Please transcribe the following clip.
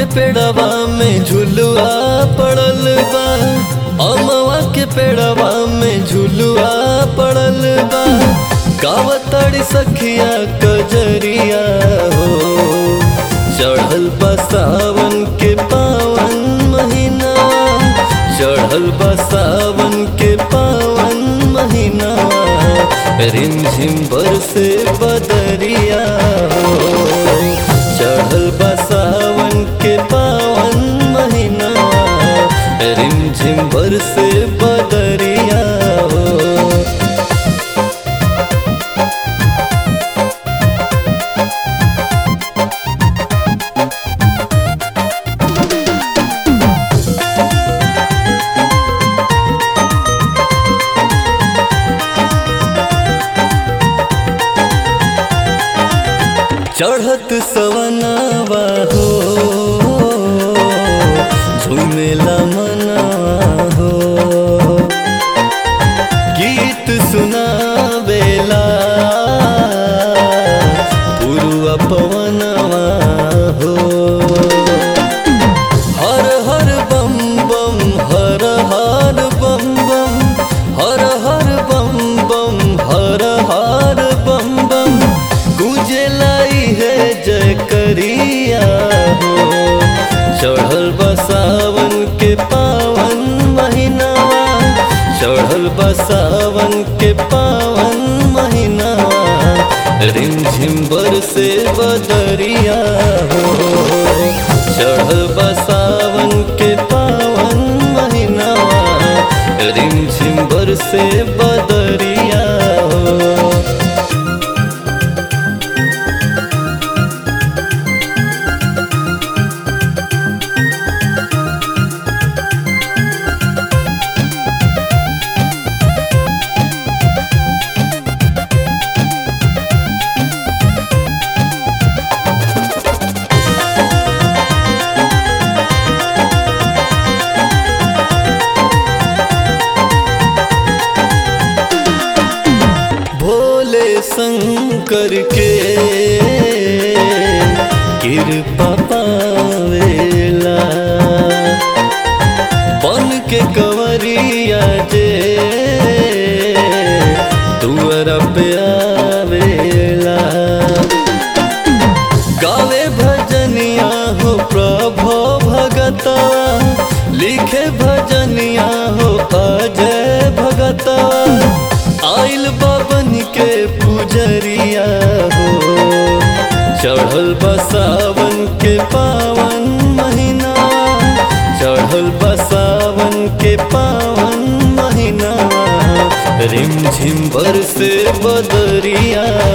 के पेड़वा में झुलुआ पड़ल बा, अमवा के पेड़वा में झुलुआ पड़ल बा। गावताड़ी सखिया कजरिया हो, चढ़ल बा सावन के पावन महीना, चढ़ल बा सावन के पावन महीना। रिमझिम बरसे बदरिया हो, चढ़ल बा सावन के पावन महीना। रिमझिम बरसे बदरिया हो। चढ़त सवनावा हो, झूमेला मनावा हो, गीत सुनावेला पुरुआ पवनवा हो। हर हर बम बम, हर हर बम बम, हर हर बम बम, हर हर बम बम। गुजलाई है जय करिया हो, चढ़ल बा सावन के पावन महीना, चढ़ल बा सावन के पावन महीना। रिमझिम बरसे बदरिया हो, चढ़ल बा सावन के पावन महीना। रिमझिम बरसे बदरिया हो। भोले शंकर के कृपा पावेला, बन के कंवरिया जे दुआरा पे आवेला। गावे भजनिया हो प्रभो भगता, लिखे भजनिया हो अजय भगता। आइल बाबन के पुजरिया हो, चढ़ल बा सावन के पावन महीना, चढ़ल बा सावन के पावन महीना। रिमझिम बरसे बदरिया